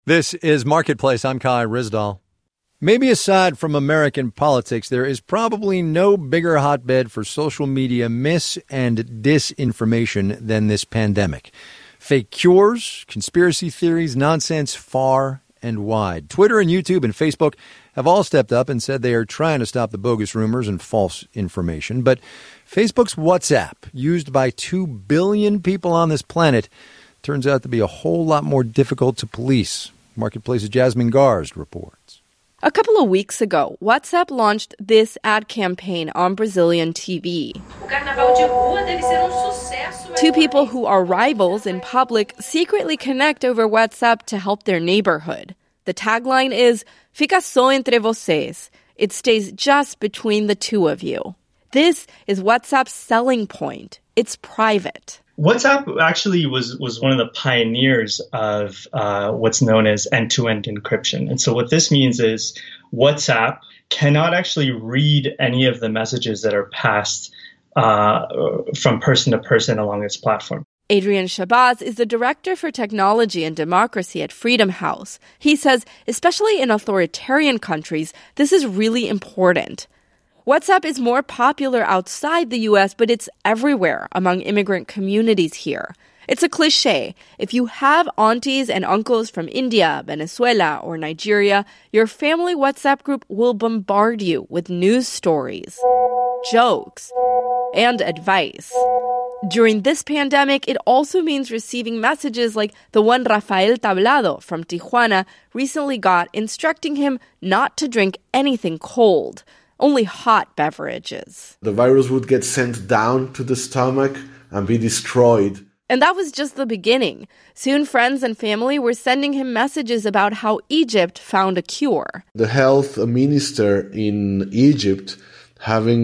This is Marketplace. I'm Kai Ryssdal. Maybe aside from American politics, there is probably no bigger hotbed for social media mis- and disinformation than this pandemic. Fake cures, conspiracy theories, nonsense far and wide. Twitter and YouTube and Facebook have all stepped up and said they are trying to stop the bogus rumors and false information. But Facebook's WhatsApp, used by 2 billion people on this planet, turns out to be a whole lot more difficult to police. Marketplace's Jasmine Garsd reports. A couple of weeks ago, WhatsApp launched this ad campaign on Brazilian TV. Two people who are rivals in public secretly connect over WhatsApp to help their neighborhood. The tagline is, "Fica só entre vocês." It stays just between the two of you. This is WhatsApp's selling point. It's private. WhatsApp actually was one of the pioneers of what's known as end-to-end encryption. And so what this means is WhatsApp cannot actually read any of the messages that are passed from person to person along its platform. Adrian Shabazz is the director for technology and democracy at Freedom House. He says, especially in authoritarian countries, this is really important. WhatsApp is more popular outside the U.S., but it's everywhere among immigrant communities here. It's a cliche. If you have aunties and uncles from India, Venezuela, or Nigeria, your family WhatsApp group will bombard you with news stories, jokes, and advice. During this pandemic, it also means receiving messages like the one Rafael Tablado from Tijuana recently got, instructing him not to drink anything cold. Only hot beverages. The virus would get sent down to the stomach and be destroyed. And that was just the beginning. Soon friends and family were sending him messages about how Egypt found a cure. The health minister in Egypt having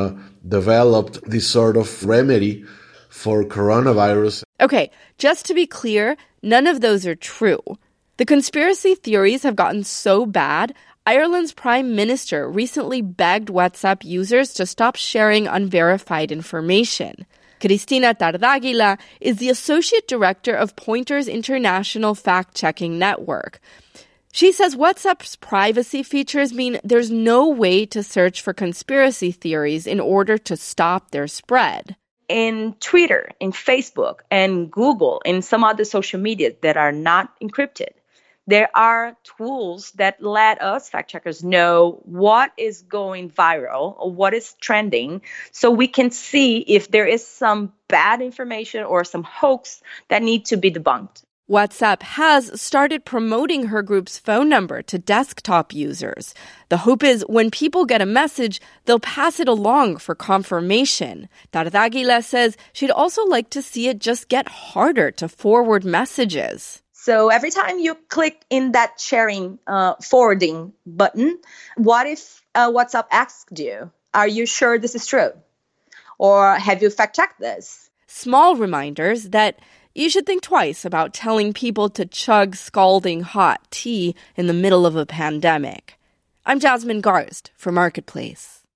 developed this sort of remedy for coronavirus. Okay, just to be clear, none of those are true. The conspiracy theories have gotten so bad, Ireland's Prime Minister recently begged WhatsApp users to stop sharing unverified information. Cristina Tardáguila is the Associate Director of Pointers International Fact-Checking Network. She says WhatsApp's privacy features mean there's no way to search for conspiracy theories in order to stop their spread. In Twitter, in Facebook, and Google, and some other social media that are not encrypted, there are tools that let us fact checkers know what is going viral or what is trending so we can see if there is some bad information or some hoax that need to be debunked. WhatsApp has started promoting her group's phone number to desktop users. The hope is when people get a message, they'll pass it along for confirmation. Tardáguila says she'd also like to see it just get harder to forward messages. So every time you click in that sharing forwarding button, what if WhatsApp asked you, are you sure this is true? Or have you fact-checked this? Small reminders that you should think twice about telling people to chug scalding hot tea in the middle of a pandemic. I'm Jasmine Garsd for Marketplace.